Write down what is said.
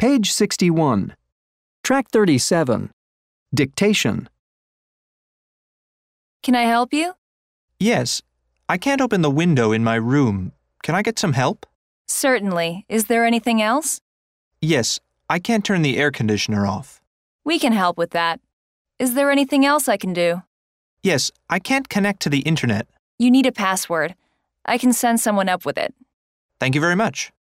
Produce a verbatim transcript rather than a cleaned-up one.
Page sixty-one. Track thirty-seven. Dictation. Can I help you? Yes. I can't open the window in my room. Can I get some help? Certainly. Is there anything else? Yes. I can't turn the air conditioner off. We can help with that. Is there anything else I can do? Yes. I can't connect to the internet. You need a password. I can send someone up with it. Thank you very much.